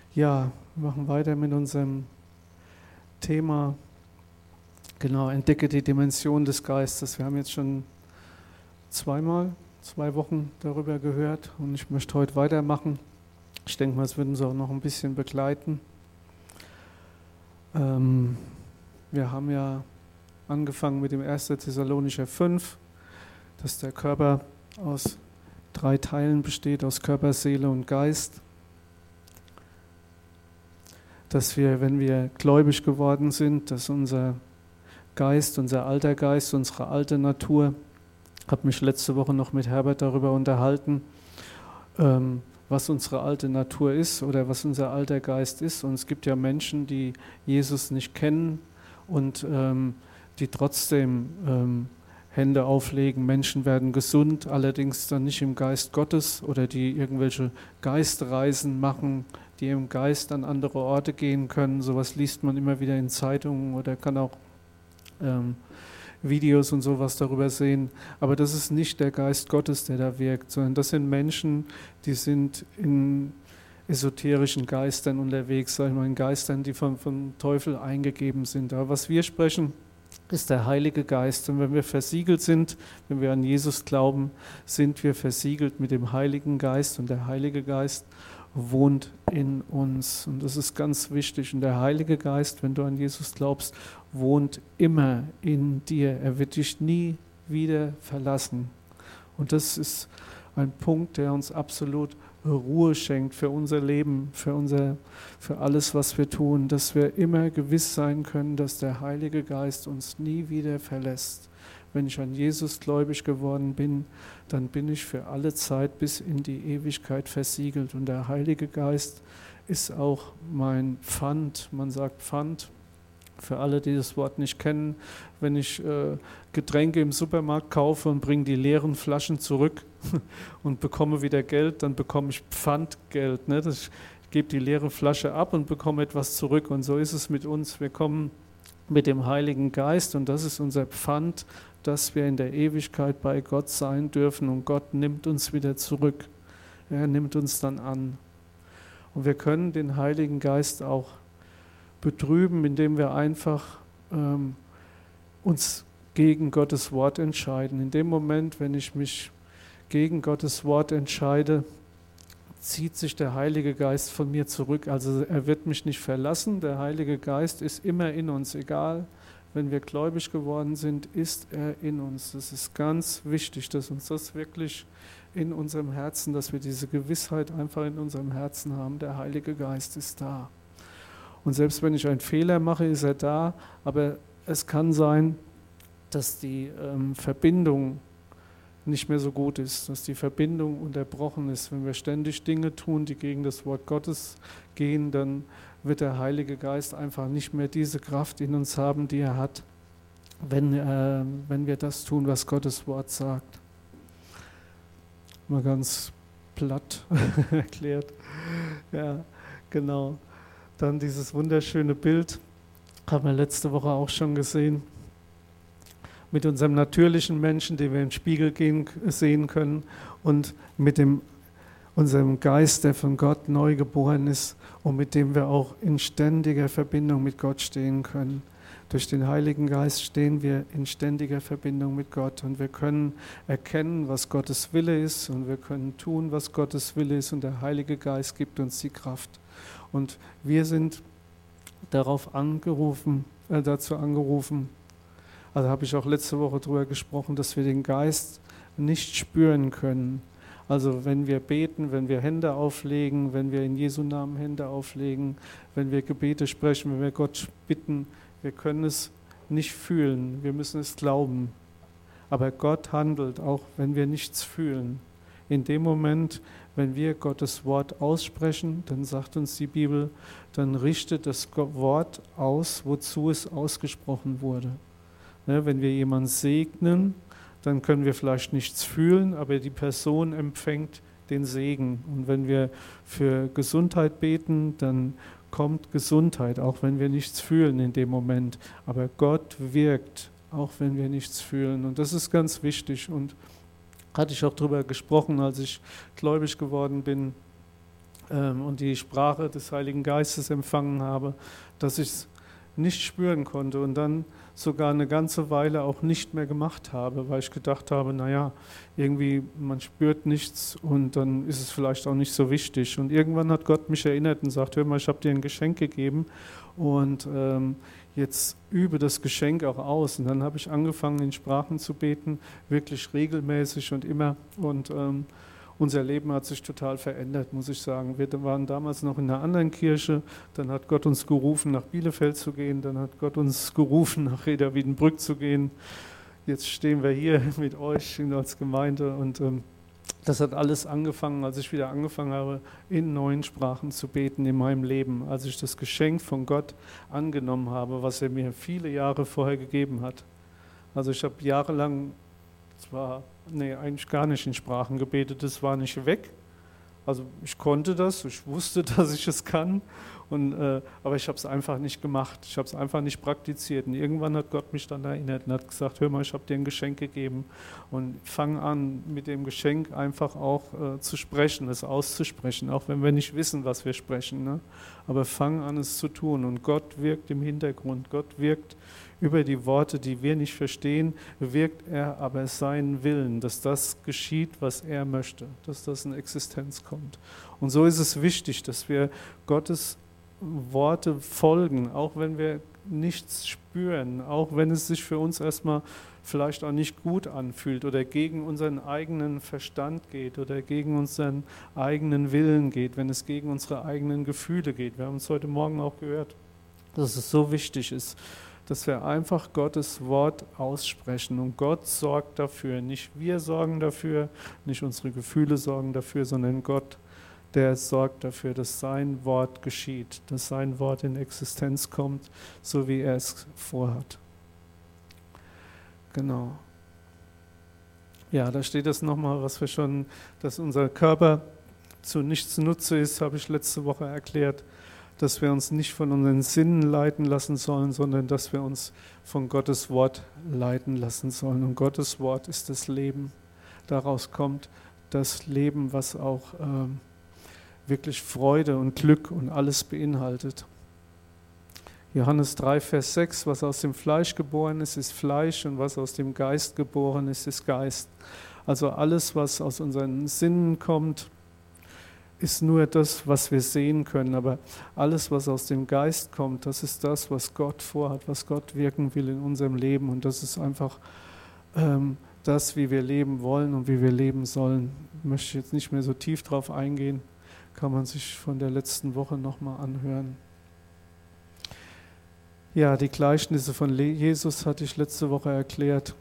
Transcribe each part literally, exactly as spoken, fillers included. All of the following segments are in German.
Ja, wir machen weiter mit unserem Thema, genau, entdecke die Dimension des Geistes. Wir haben jetzt schon zweimal, zwei Wochen darüber gehört und ich möchte heute weitermachen. Ich denke mal, es wird uns auch noch ein bisschen begleiten. Ähm, wir haben ja angefangen mit dem ersten Thessalonicher fünf, dass der Körper aus drei Teilen besteht, aus Körper, Seele und Geist. Dass wir, wenn wir gläubig geworden sind, dass unser Geist, unser alter Geist, unsere alte Natur, ich habe mich letzte Woche noch mit Herbert darüber unterhalten, ähm, was unsere alte Natur ist oder was unser alter Geist ist. Und es gibt ja Menschen, die Jesus nicht kennen und ähm, die trotzdem ähm, Hände auflegen, Menschen werden gesund, allerdings dann nicht im Geist Gottes, oder die irgendwelche Geistreisen machen, die im Geist an andere Orte gehen können. Sowas liest man immer wieder in Zeitungen oder kann auch ähm, Videos und sowas darüber sehen. Aber das ist nicht der Geist Gottes, der da wirkt, sondern das sind Menschen, die sind in esoterischen Geistern unterwegs, sag ich mal, in Geistern, die vom, vom Teufel eingegeben sind. Aber was wir sprechen, ist der Heilige Geist. Und wenn wir versiegelt sind, wenn wir an Jesus glauben, sind wir versiegelt mit dem Heiligen Geist. Und der Heilige Geist wohnt in uns. Und das ist ganz wichtig. Und der Heilige Geist, wenn du an Jesus glaubst, wohnt immer in dir. Er wird dich nie wieder verlassen. Und das ist ein Punkt, der uns absolut Ruhe schenkt für unser Leben, für, unser, für alles, was wir tun, dass wir immer gewiss sein können, dass der Heilige Geist uns nie wieder verlässt. Wenn ich an Jesus gläubig geworden bin, dann bin ich für alle Zeit bis in die Ewigkeit versiegelt. Und der Heilige Geist ist auch mein Pfand. Man sagt Pfand. Für alle, die das Wort nicht kennen, wenn ich äh, Getränke im Supermarkt kaufe und bringe die leeren Flaschen zurück und bekomme wieder Geld, dann bekomme ich Pfandgeld. Ne? Das, ich gebe die leere Flasche ab und bekomme etwas zurück. Und so ist es mit uns. Wir kommen mit dem Heiligen Geist und das ist unser Pfand, dass wir in der Ewigkeit bei Gott sein dürfen und Gott nimmt uns wieder zurück. Er nimmt uns dann an. Und wir können den Heiligen Geist auch betrüben, indem wir einfach ähm, uns gegen Gottes Wort entscheiden. In dem Moment, wenn ich mich gegen Gottes Wort entscheide, zieht sich der Heilige Geist von mir zurück. Also er wird mich nicht verlassen. Der Heilige Geist ist immer in uns, egal, wenn wir gläubig geworden sind, ist er in uns. Das ist ganz wichtig, dass uns das wirklich in unserem Herzen, dass wir diese Gewissheit einfach in unserem Herzen haben. Der Heilige Geist ist da. Und selbst wenn ich einen Fehler mache, ist er da, aber es kann sein, dass die ähm, Verbindung nicht mehr so gut ist, dass die Verbindung unterbrochen ist. Wenn wir ständig Dinge tun, die gegen das Wort Gottes gehen, dann wird der Heilige Geist einfach nicht mehr diese Kraft in uns haben, die er hat, wenn, äh, wenn wir das tun, was Gottes Wort sagt. Mal ganz platt erklärt. Ja, genau. Dann dieses wunderschöne Bild, haben wir letzte Woche auch schon gesehen, mit unserem natürlichen Menschen, den wir im Spiegel gehen, sehen können, und mit dem, unserem Geist, der von Gott neu geboren ist und mit dem wir auch in ständiger Verbindung mit Gott stehen können. Durch den Heiligen Geist stehen wir in ständiger Verbindung mit Gott und wir können erkennen, was Gottes Wille ist und wir können tun, was Gottes Wille ist, und der Heilige Geist gibt uns die Kraft. Und wir sind darauf angerufen, äh, dazu angerufen, also habe ich auch letzte Woche darüber gesprochen, dass wir den Geist nicht spüren können. Also wenn wir beten, wenn wir Hände auflegen, wenn wir in Jesu Namen Hände auflegen, wenn wir Gebete sprechen, wenn wir Gott bitten, wir können es nicht fühlen, wir müssen es glauben. Aber Gott handelt, auch wenn wir nichts fühlen. In dem Moment, wenn wir Gottes Wort aussprechen, dann sagt uns die Bibel, dann richtet das Wort aus, wozu es ausgesprochen wurde. Ne, wenn wir jemanden segnen, dann können wir vielleicht nichts fühlen, aber die Person empfängt den Segen. Und wenn wir für Gesundheit beten, dann kommt Gesundheit, auch wenn wir nichts fühlen in dem Moment. Aber Gott wirkt, auch wenn wir nichts fühlen. Und das ist ganz wichtig. Und hatte ich auch darüber gesprochen, als ich gläubig geworden bin, ähm, und die Sprache des Heiligen Geistes empfangen habe, dass ich es nicht spüren konnte und dann sogar eine ganze Weile auch nicht mehr gemacht habe, weil ich gedacht habe, naja, irgendwie man spürt nichts und dann ist es vielleicht auch nicht so wichtig. Und irgendwann hat Gott mich erinnert und sagt, hör mal, ich habe dir ein Geschenk gegeben und ähm, jetzt übe das Geschenk auch aus. Und dann habe ich angefangen, in Sprachen zu beten, wirklich regelmäßig und immer. Und ähm, unser Leben hat sich total verändert, muss ich sagen. Wir waren damals noch in einer anderen Kirche, dann hat Gott uns gerufen, nach Bielefeld zu gehen, dann hat Gott uns gerufen, nach Reda Wiedenbrück zu gehen. Jetzt stehen wir hier mit euch als Gemeinde und ähm, das hat alles angefangen, als ich wieder angefangen habe, in neuen Sprachen zu beten in meinem Leben, als ich das Geschenk von Gott angenommen habe, was er mir viele Jahre vorher gegeben hat. Also ich habe jahrelang zwar, nee, eigentlich gar nicht in Sprachen gebetet, das war nicht weg. Also ich konnte das, ich wusste, dass ich es kann, und, äh, aber ich habe es einfach nicht gemacht, ich habe es einfach nicht praktiziert. Und irgendwann hat Gott mich dann erinnert und hat gesagt, hör mal, ich habe dir ein Geschenk gegeben und fang an, mit dem Geschenk einfach auch äh, zu sprechen, es auszusprechen, auch wenn wir nicht wissen, was wir sprechen. Ne? Aber fang an, es zu tun, und Gott wirkt im Hintergrund, Gott wirkt über die Worte, die wir nicht verstehen, wirkt er aber seinen Willen, dass das geschieht, was er möchte, dass das in Existenz kommt. Und so ist es wichtig, dass wir Gottes Worte folgen, auch wenn wir nichts spüren, auch wenn es sich für uns erstmal vielleicht auch nicht gut anfühlt oder gegen unseren eigenen Verstand geht oder gegen unseren eigenen Willen geht, wenn es gegen unsere eigenen Gefühle geht. Wir haben es heute Morgen auch gehört, dass es so wichtig ist, dass wir einfach Gottes Wort aussprechen, und Gott sorgt dafür. Nicht wir sorgen dafür, nicht unsere Gefühle sorgen dafür, sondern Gott, der sorgt dafür, dass sein Wort geschieht, dass sein Wort in Existenz kommt, so wie er es vorhat. Genau. Ja, da steht das nochmal, was wir schon, dass unser Körper zu nichts Nutze ist, habe ich letzte Woche erklärt, dass wir uns nicht von unseren Sinnen leiten lassen sollen, sondern dass wir uns von Gottes Wort leiten lassen sollen. Und Gottes Wort ist das Leben. Daraus kommt das Leben, was auch ähm, wirklich Freude und Glück und alles beinhaltet. Johannes drei, Vers sechs, was aus dem Fleisch geboren ist, ist Fleisch, und was aus dem Geist geboren ist, ist Geist. Also alles, was aus unseren Sinnen kommt, ist nur das, was wir sehen können, aber alles, was aus dem Geist kommt, das ist das, was Gott vorhat, was Gott wirken will in unserem Leben, und das ist einfach ähm, das, wie wir leben wollen und wie wir leben sollen. Ich möchte jetzt nicht mehr so tief drauf eingehen, kann man sich von der letzten Woche nochmal anhören. Ja, die Gleichnisse von Jesus hatte ich letzte Woche erklärt.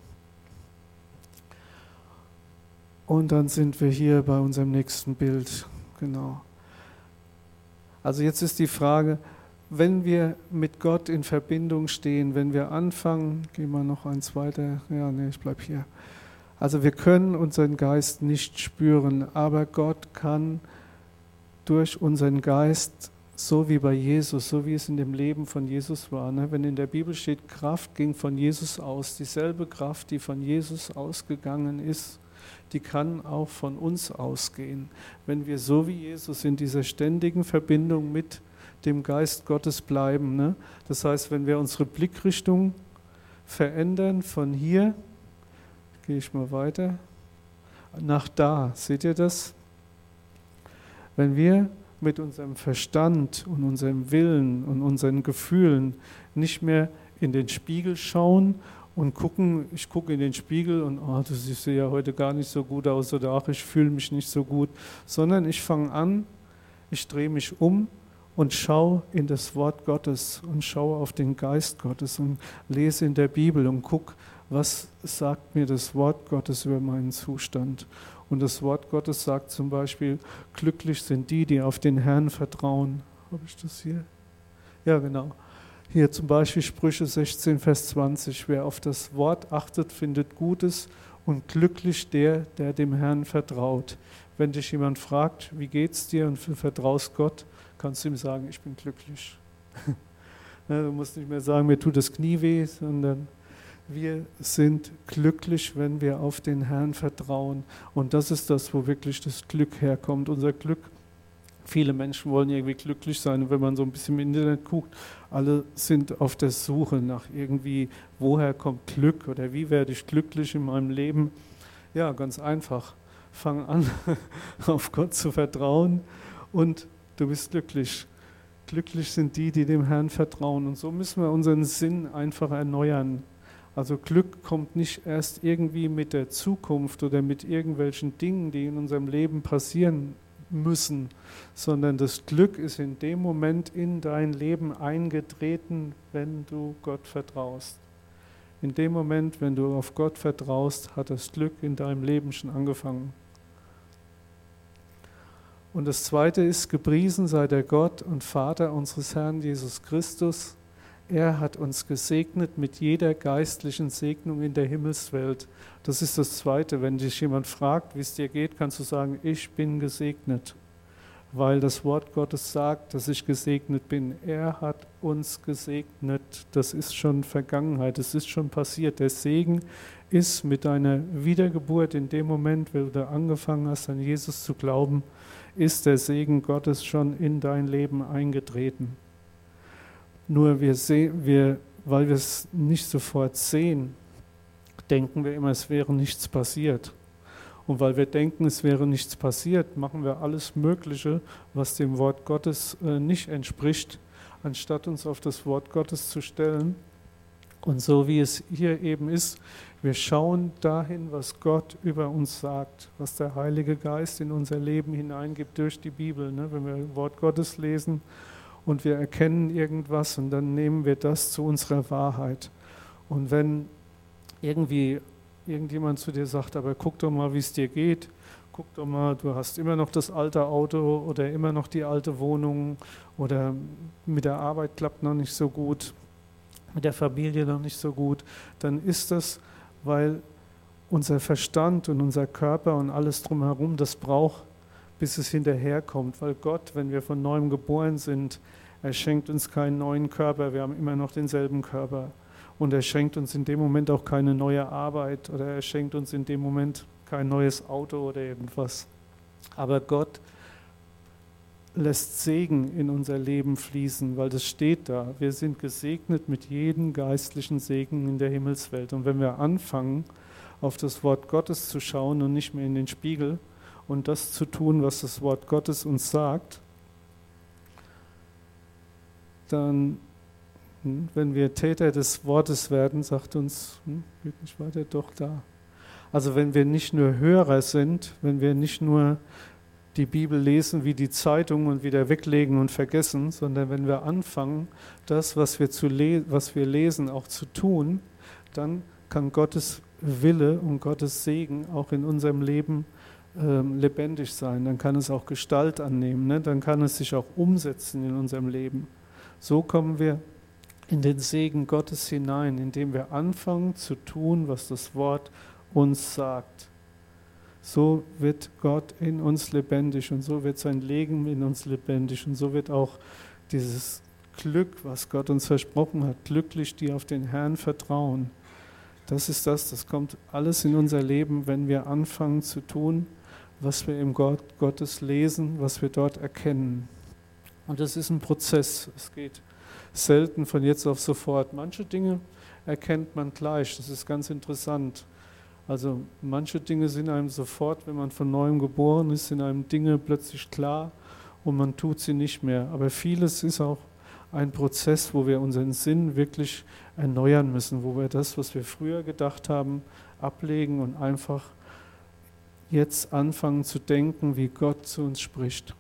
Und dann sind wir hier bei unserem nächsten Bild. Genau. Also jetzt ist die Frage, wenn wir mit Gott in Verbindung stehen, wenn wir anfangen, gehen wir noch eins weiter, ja, nee, ich bleibe hier. Also wir können unseren Geist nicht spüren, aber Gott kann durch unseren Geist, so wie bei Jesus, so wie es in dem Leben von Jesus war, ne? Wenn in der Bibel steht, Kraft ging von Jesus aus, dieselbe Kraft, die von Jesus ausgegangen ist, die kann auch von uns ausgehen, wenn wir so wie Jesus in dieser ständigen Verbindung mit dem Geist Gottes bleiben. Ne? Das heißt, wenn wir unsere Blickrichtung verändern von hier, gehe ich mal weiter, nach da, seht ihr das? Wenn wir mit unserem Verstand und unserem Willen und unseren Gefühlen nicht mehr in den Spiegel schauen und gucken, ich gucke in den Spiegel und oh, das sieht ja heute gar nicht so gut aus, oder ach, ich fühle mich nicht so gut, sondern ich fange an, ich drehe mich um und schaue in das Wort Gottes und schaue auf den Geist Gottes und lese in der Bibel und gucke, was sagt mir das Wort Gottes über meinen Zustand. Und das Wort Gottes sagt zum Beispiel, glücklich sind die, die auf den Herrn vertrauen. Habe ich das hier? Ja, genau. Hier zum Beispiel Sprüche sechzehn, Vers zwanzig. Wer auf das Wort achtet, findet Gutes, und glücklich der, der dem Herrn vertraut. Wenn dich jemand fragt, wie geht's dir, und du vertraust Gott, kannst du ihm sagen, ich bin glücklich. Du musst nicht mehr sagen, mir tut das Knie weh, sondern wir sind glücklich, wenn wir auf den Herrn vertrauen. Und das ist das, wo wirklich das Glück herkommt. Unser Glück Viele Menschen wollen irgendwie glücklich sein und wenn man so ein bisschen im Internet guckt, alle sind auf der Suche nach irgendwie, woher kommt Glück oder wie werde ich glücklich in meinem Leben. Ja, ganz einfach. Fang an, auf Gott zu vertrauen und du bist glücklich. Glücklich sind die, die dem Herrn vertrauen. Und so müssen wir unseren Sinn einfach erneuern. Also Glück kommt nicht erst irgendwie mit der Zukunft oder mit irgendwelchen Dingen, die in unserem Leben passieren müssen, sondern das Glück ist in dem Moment in dein Leben eingetreten, wenn du Gott vertraust. In dem Moment, wenn du auf Gott vertraust, hat das Glück in deinem Leben schon angefangen. Und das Zweite ist, gepriesen sei der Gott und Vater unseres Herrn Jesus Christus. Er hat uns gesegnet mit jeder geistlichen Segnung in der Himmelswelt. Das ist das Zweite. Wenn dich jemand fragt, wie es dir geht, kannst du sagen, ich bin gesegnet. Weil das Wort Gottes sagt, dass ich gesegnet bin. Er hat uns gesegnet. Das ist schon Vergangenheit, das ist schon passiert. Der Segen ist mit deiner Wiedergeburt in dem Moment, wo du angefangen hast, an Jesus zu glauben, ist der Segen Gottes schon in dein Leben eingetreten. Nur wir sehen, wir, weil wir es nicht sofort sehen, denken wir immer, es wäre nichts passiert. Und weil wir denken, es wäre nichts passiert, machen wir alles Mögliche, was dem Wort Gottes äh, nicht entspricht, anstatt uns auf das Wort Gottes zu stellen. Und so wie es hier eben ist, wir schauen dahin, was Gott über uns sagt, was der Heilige Geist in unser Leben hineingibt durch die Bibel. Ne? Wenn wir das Wort Gottes lesen und wir erkennen irgendwas und dann nehmen wir das zu unserer Wahrheit. Und wenn irgendwie irgendjemand zu dir sagt, aber guck doch mal, wie es dir geht, guck doch mal, du hast immer noch das alte Auto oder immer noch die alte Wohnung oder mit der Arbeit klappt noch nicht so gut, mit der Familie noch nicht so gut, dann ist das, weil unser Verstand und unser Körper und alles drumherum das braucht, bis es hinterherkommt, weil Gott, wenn wir von neuem geboren sind, er schenkt uns keinen neuen Körper, wir haben immer noch denselben Körper und er schenkt uns in dem Moment auch keine neue Arbeit oder er schenkt uns in dem Moment kein neues Auto oder irgendwas. Aber Gott lässt Segen in unser Leben fließen, weil das steht da. Wir sind gesegnet mit jedem geistlichen Segen in der Himmelswelt. Und wenn wir anfangen, auf das Wort Gottes zu schauen und nicht mehr in den Spiegel und das zu tun, was das Wort Gottes uns sagt, dann, wenn wir Täter des Wortes werden, sagt uns, hm, geht nicht weiter, doch da. Also wenn wir nicht nur Hörer sind, wenn wir nicht nur die Bibel lesen wie die Zeitung und wieder weglegen und vergessen, sondern wenn wir anfangen, das, was wir, zu le- was wir lesen, auch zu tun, dann kann Gottes Wille und Gottes Segen auch in unserem Leben ähm, lebendig sein. Dann kann es auch Gestalt annehmen, ne? Dann kann es sich auch umsetzen in unserem Leben. So kommen wir in den Segen Gottes hinein, indem wir anfangen zu tun, was das Wort uns sagt. So wird Gott in uns lebendig und so wird sein Leben in uns lebendig und so wird auch dieses Glück, was Gott uns versprochen hat, glücklich, die auf den Herrn vertrauen. Das ist das, das kommt alles in unser Leben, wenn wir anfangen zu tun, was wir im Gott Gottes lesen, was wir dort erkennen. Und das ist ein Prozess, es geht selten von jetzt auf sofort. Manche Dinge erkennt man gleich, das ist ganz interessant. Also manche Dinge sind einem sofort, wenn man von Neuem geboren ist, sind einem Dinge plötzlich klar und man tut sie nicht mehr. Aber vieles ist auch ein Prozess, wo wir unseren Sinn wirklich erneuern müssen, wo wir das, was wir früher gedacht haben, ablegen und einfach jetzt anfangen zu denken, wie Gott zu uns spricht.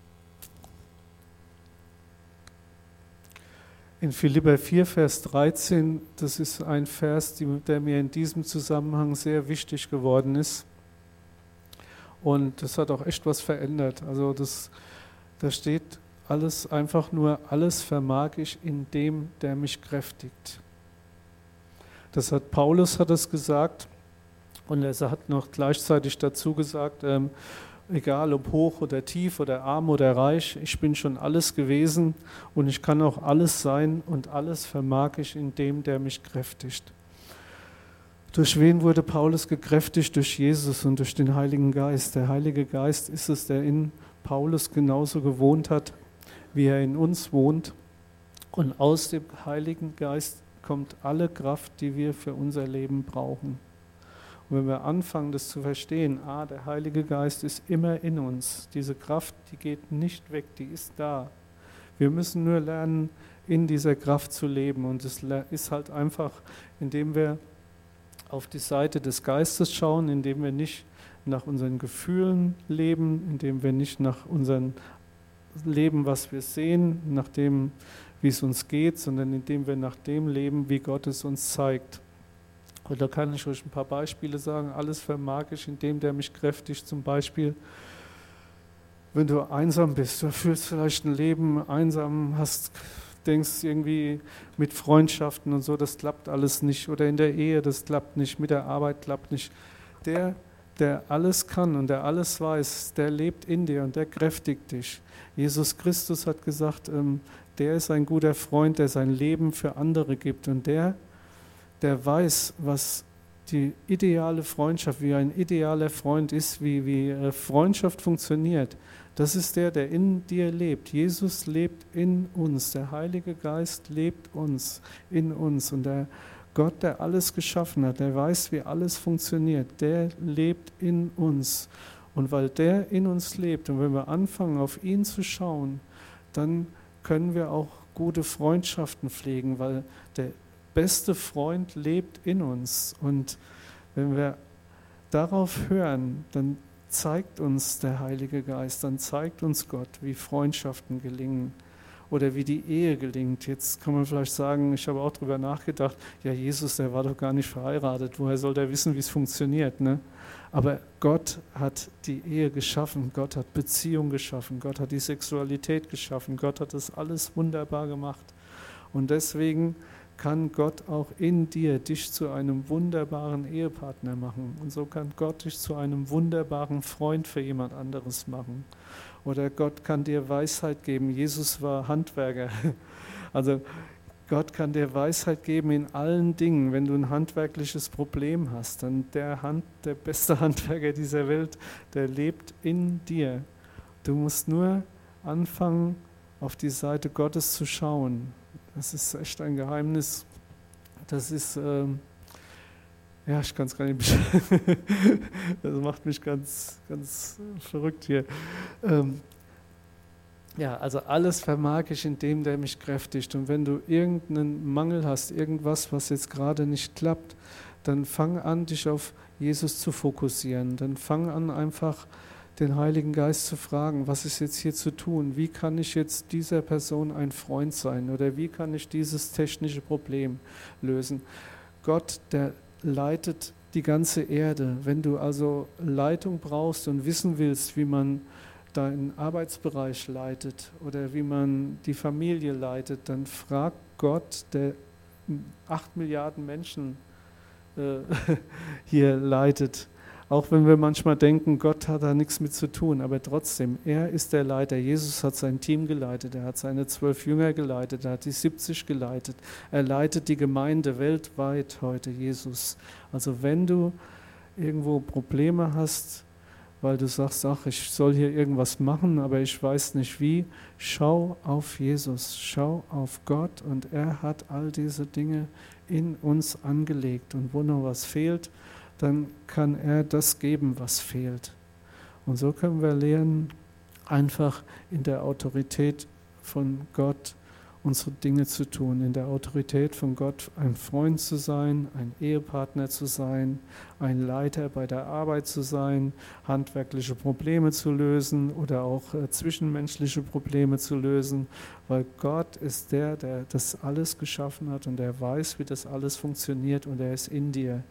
In Philipper vier, Vers dreizehn, das ist ein Vers, der mir in diesem Zusammenhang sehr wichtig geworden ist. Und das hat auch echt was verändert. Also das, da steht alles einfach nur, alles vermag ich in dem, der mich kräftigt. Das hat Paulus hat das gesagt und er hat noch gleichzeitig dazu gesagt, ähm, egal ob hoch oder tief oder arm oder reich, ich bin schon alles gewesen und ich kann auch alles sein und alles vermag ich in dem, der mich kräftigt. Durch wen wurde Paulus gekräftigt? Durch Jesus und durch den Heiligen Geist. Der Heilige Geist ist es, der in Paulus genauso gewohnt hat, wie er in uns wohnt. Und aus dem Heiligen Geist kommt alle Kraft, die wir für unser Leben brauchen. Und wenn wir anfangen, das zu verstehen, ah, der Heilige Geist ist immer in uns. Diese Kraft, die geht nicht weg, die ist da. Wir müssen nur lernen, in dieser Kraft zu leben. Und es ist halt einfach, indem wir auf die Seite des Geistes schauen, indem wir nicht nach unseren Gefühlen leben, indem wir nicht nach unserem Leben, was wir sehen, nach dem, wie es uns geht, sondern indem wir nach dem leben, wie Gott es uns zeigt. Und da kann ich euch ein paar Beispiele sagen. Alles vermag ich, indem der mich kräftigt. Zum Beispiel, wenn du einsam bist, du fühlst vielleicht ein Leben einsam, hast, denkst irgendwie mit Freundschaften und so, das klappt alles nicht. Oder in der Ehe, das klappt nicht, mit der Arbeit klappt nicht. Der, der alles kann und der alles weiß, der lebt in dir und der kräftigt dich. Jesus Christus hat gesagt, ähm, der ist ein guter Freund, der sein Leben für andere gibt. Und der, der weiß, was die ideale Freundschaft, wie ein idealer Freund ist, wie, wie Freundschaft funktioniert. Das ist der, der in dir lebt. Jesus lebt in uns. Der Heilige Geist lebt uns, in uns. Und der Gott, der alles geschaffen hat, der weiß, wie alles funktioniert, der lebt in uns. Und weil der in uns lebt und wenn wir anfangen, auf ihn zu schauen, dann können wir auch gute Freundschaften pflegen, weil der beste Freund lebt in uns. Und wenn wir darauf hören, dann zeigt uns der Heilige Geist, dann zeigt uns Gott, wie Freundschaften gelingen oder wie die Ehe gelingt. Jetzt kann man vielleicht sagen, ich habe auch darüber nachgedacht, ja, Jesus, der war doch gar nicht verheiratet, woher soll der wissen, wie es funktioniert, ne? Aber Gott hat die Ehe geschaffen, Gott hat Beziehung geschaffen, Gott hat die Sexualität geschaffen, Gott hat das alles wunderbar gemacht. Und deswegen kann Gott auch in dir dich zu einem wunderbaren Ehepartner machen. Und so kann Gott dich zu einem wunderbaren Freund für jemand anderes machen. Oder Gott kann dir Weisheit geben. Jesus war Handwerker. Also Gott kann dir Weisheit geben in allen Dingen. Wenn du ein handwerkliches Problem hast, dann der, Hand, der beste Handwerker dieser Welt, der lebt in dir. Du musst nur anfangen, auf die Seite Gottes zu schauen. Das ist echt ein Geheimnis. Das ist, ähm, ja, ich kann es gar nicht beschreiben. Das macht mich ganz, ganz verrückt hier. Ähm, ja, also alles vermag ich in dem, der mich kräftigt. Und wenn du irgendeinen Mangel hast, irgendwas, was jetzt gerade nicht klappt, dann fang an, dich auf Jesus zu fokussieren. Dann fang an, einfach den Heiligen Geist zu fragen, was ist jetzt hier zu tun? Wie kann ich jetzt dieser Person ein Freund sein? Oder wie kann ich dieses technische Problem lösen? Gott, der leitet die ganze Erde. Wenn du also Leitung brauchst und wissen willst, wie man deinen Arbeitsbereich leitet oder wie man die Familie leitet, dann frag Gott, der acht Milliarden Menschen äh, hier leitet. Auch wenn wir manchmal denken, Gott hat da nichts mit zu tun, aber trotzdem, er ist der Leiter. Jesus hat sein Team geleitet, er hat seine zwölf Jünger geleitet, er hat die siebzig geleitet. Er leitet die Gemeinde weltweit heute, Jesus. Also wenn du irgendwo Probleme hast, weil du sagst, ach, ich soll hier irgendwas machen, aber ich weiß nicht wie, schau auf Jesus, schau auf Gott und er hat all diese Dinge in uns angelegt. Und wo noch was fehlt, dann kann er das geben, was fehlt. Und so können wir lernen, einfach in der Autorität von Gott unsere Dinge zu tun, in der Autorität von Gott ein Freund zu sein, ein Ehepartner zu sein, ein Leiter bei der Arbeit zu sein, handwerkliche Probleme zu lösen oder auch äh, zwischenmenschliche Probleme zu lösen, weil Gott ist der, der das alles geschaffen hat und er weiß, wie das alles funktioniert und er ist in dir.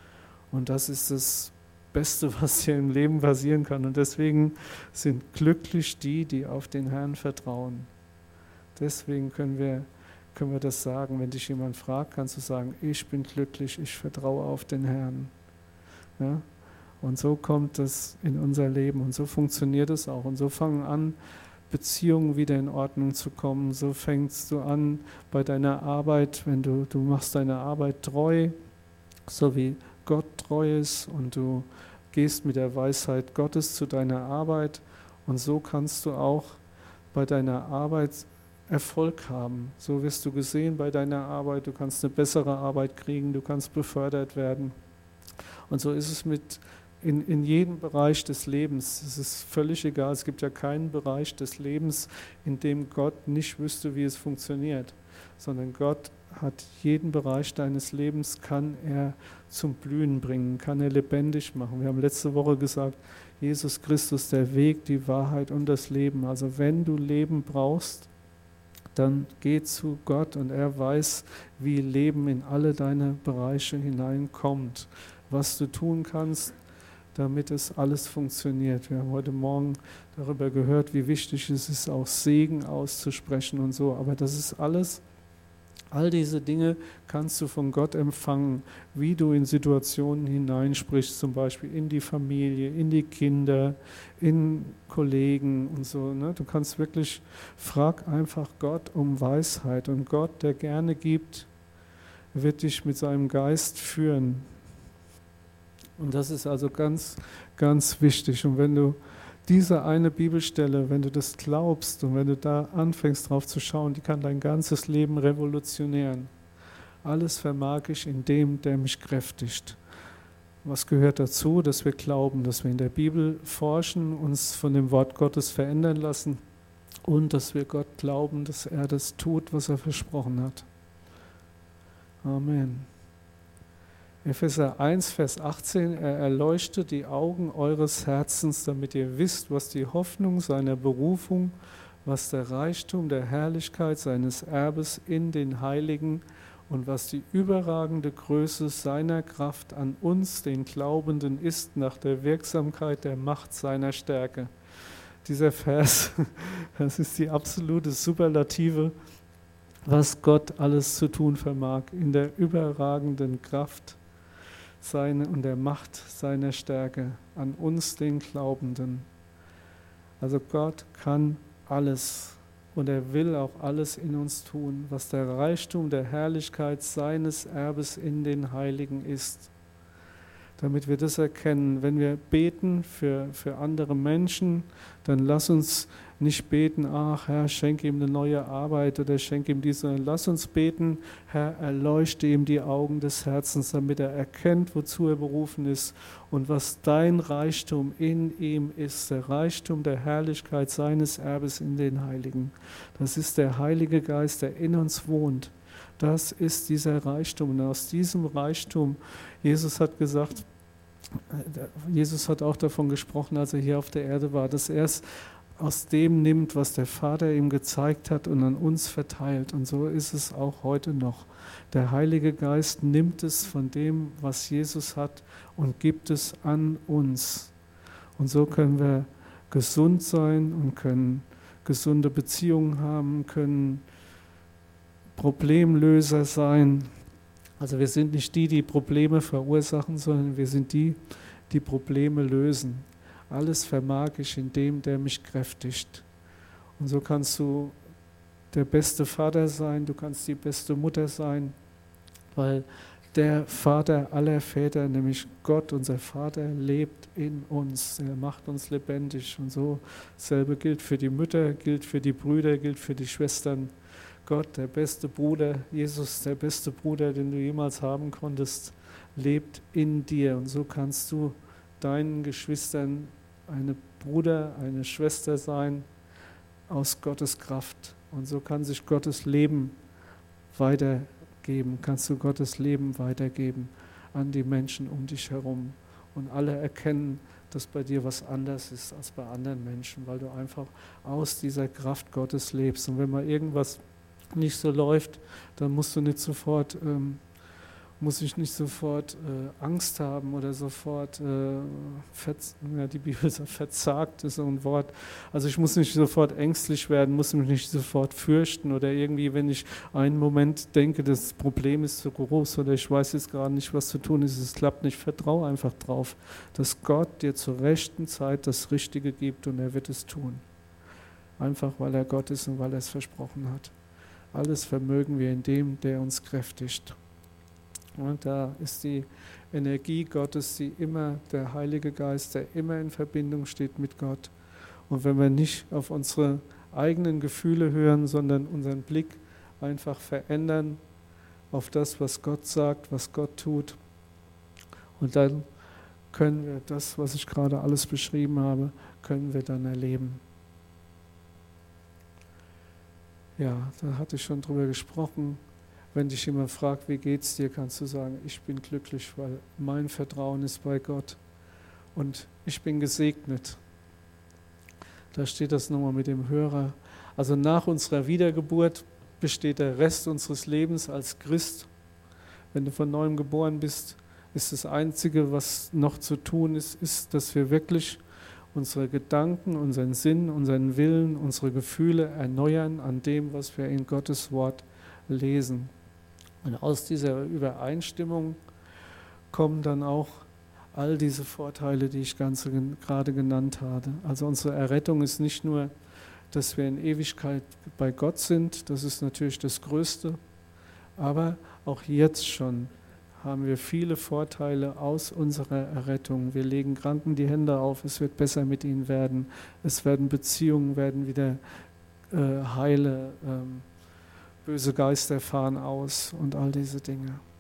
Und das ist das Beste, was hier im Leben passieren kann. Und deswegen sind glücklich die, die auf den Herrn vertrauen. Deswegen können wir, können wir das sagen. Wenn dich jemand fragt, kannst du sagen, ich bin glücklich, ich vertraue auf den Herrn. Ja? Und so kommt das in unser Leben und so funktioniert es auch. Und so fangen an, Beziehungen wieder in Ordnung zu kommen. So fängst du an bei deiner Arbeit, wenn du, du machst deine Arbeit treu, so wie Gott treu ist und du gehst mit der Weisheit Gottes zu deiner Arbeit Und so kannst du auch bei deiner Arbeit Erfolg haben. So wirst du gesehen bei deiner Arbeit, du kannst eine bessere Arbeit kriegen, du kannst befördert werden. Und so ist es mit in, in jedem Bereich des Lebens. Es ist völlig egal, es gibt ja keinen Bereich des Lebens, in dem Gott nicht wüsste, wie es funktioniert, sondern Gott hat jeden Bereich deines Lebens, kann er zum Blühen bringen, kann er lebendig machen. Wir haben letzte Woche gesagt, Jesus Christus, der Weg, die Wahrheit und das Leben. Also wenn du Leben brauchst, dann geh zu Gott und er weiß, wie Leben in alle deine Bereiche hineinkommt, was du tun kannst, damit es alles funktioniert. Wir haben heute Morgen darüber gehört, wie wichtig es ist, auch Segen auszusprechen und so, aber das ist alles, all diese Dinge kannst du von Gott empfangen, wie du in Situationen hineinsprichst, zum Beispiel in die Familie, in die Kinder, in Kollegen und so. Ne? Du kannst wirklich, frag einfach Gott um Weisheit und Gott, der gerne gibt, wird dich mit seinem Geist führen. Und das ist also ganz, ganz wichtig. Und wenn du diese eine Bibelstelle, wenn du das glaubst und wenn du da anfängst drauf zu schauen, die kann dein ganzes Leben revolutionieren. Alles vermag ich in dem, der mich kräftigt. Was gehört dazu? Dass wir glauben, dass wir in der Bibel forschen, uns von dem Wort Gottes verändern lassen und dass wir Gott glauben, dass er das tut, was er versprochen hat. Amen. Epheser eins, Vers achtzehn, er erleuchtet die Augen eures Herzens, damit ihr wisst, was die Hoffnung seiner Berufung, was der Reichtum der Herrlichkeit seines Erbes in den Heiligen und was die überragende Größe seiner Kraft an uns, den Glaubenden, ist nach der Wirksamkeit der Macht seiner Stärke. Dieser Vers, das ist die absolute Superlative, was Gott alles zu tun vermag, in der überragenden Kraft seine und der Macht seiner Stärke an uns, den Glaubenden. Also Gott kann alles und er will auch alles in uns tun, was der Reichtum der Herrlichkeit seines Erbes in den Heiligen ist. Damit wir das erkennen, wenn wir beten für, für andere Menschen, dann lass uns nicht beten, ach Herr, schenke ihm eine neue Arbeit oder schenke ihm diese, sondern lass uns beten, Herr, erleuchte ihm die Augen des Herzens, damit er erkennt, wozu er berufen ist und was dein Reichtum in ihm ist, der Reichtum der Herrlichkeit seines Erbes in den Heiligen. Das ist der Heilige Geist, der in uns wohnt. Das ist dieser Reichtum. Und aus diesem Reichtum, Jesus hat gesagt, Jesus hat auch davon gesprochen, als er hier auf der Erde war, dass er es aus dem nimmt, was der Vater ihm gezeigt hat und an uns verteilt. Und so ist es auch heute noch. Der Heilige Geist nimmt es von dem, was Jesus hat und gibt es an uns. Und so können wir gesund sein und können gesunde Beziehungen haben, können Problemlöser sein. Also wir sind nicht die, die Probleme verursachen, sondern wir sind die, die Probleme lösen. Alles vermag ich in dem, der mich kräftigt. Und so kannst du der beste Vater sein, du kannst die beste Mutter sein, weil der Vater aller Väter, nämlich Gott, unser Vater, lebt in uns. Er macht uns lebendig. Und so dasselbe gilt für die Mütter, gilt für die Brüder, gilt für die Schwestern. Gott, der beste Bruder, Jesus, der beste Bruder, den du jemals haben konntest, lebt in dir. Und so kannst du deinen Geschwistern eine Bruder, eine Schwester sein aus Gottes Kraft. Und so kann sich Gottes Leben weitergeben, kannst du Gottes Leben weitergeben an die Menschen um dich herum. Und alle erkennen, dass bei dir was anders ist als bei anderen Menschen, weil du einfach aus dieser Kraft Gottes lebst. Und wenn mal irgendwas nicht so läuft, dann musst du nicht sofort, ähm, muss ich nicht sofort äh, Angst haben oder sofort, äh, verz- ja, die Bibel sagt, verzagt ist so ein Wort. Also ich muss nicht sofort ängstlich werden, muss mich nicht sofort fürchten oder irgendwie, wenn ich einen Moment denke, das Problem ist zu groß oder ich weiß jetzt gerade nicht, was zu tun ist, es klappt nicht, vertraue einfach drauf, dass Gott dir zur rechten Zeit das Richtige gibt und er wird es tun. Einfach, weil er Gott ist und weil er es versprochen hat. Alles vermögen wir in dem, der uns kräftigt. Und da ist die Energie Gottes, die immer, der Heilige Geist, der immer in Verbindung steht mit Gott. Und wenn wir nicht auf unsere eigenen Gefühle hören, sondern unseren Blick einfach verändern auf das, was Gott sagt, was Gott tut, und dann können wir das, was ich gerade alles beschrieben habe, können wir dann erleben. Ja, da hatte ich schon drüber gesprochen. Wenn dich jemand fragt, wie geht's dir, kannst du sagen, ich bin glücklich, weil mein Vertrauen ist bei Gott und ich bin gesegnet. Da steht das nochmal mit dem Hörer. Also nach unserer Wiedergeburt besteht der Rest unseres Lebens als Christ. Wenn du von neuem geboren bist, ist das Einzige, was noch zu tun ist, ist, dass wir wirklich unsere Gedanken, unseren Sinn, unseren Willen, unsere Gefühle erneuern an dem, was wir in Gottes Wort lesen. Und aus dieser Übereinstimmung kommen dann auch all diese Vorteile, die ich ganz gerade genannt habe. Also unsere Errettung ist nicht nur, dass wir in Ewigkeit bei Gott sind, das ist natürlich das Größte, aber auch jetzt schon haben wir viele Vorteile aus unserer Errettung. Wir legen Kranken die Hände auf, es wird besser mit ihnen werden, es werden Beziehungen werden wieder äh, heile, ähm, böse Geister fahren aus und all diese Dinge.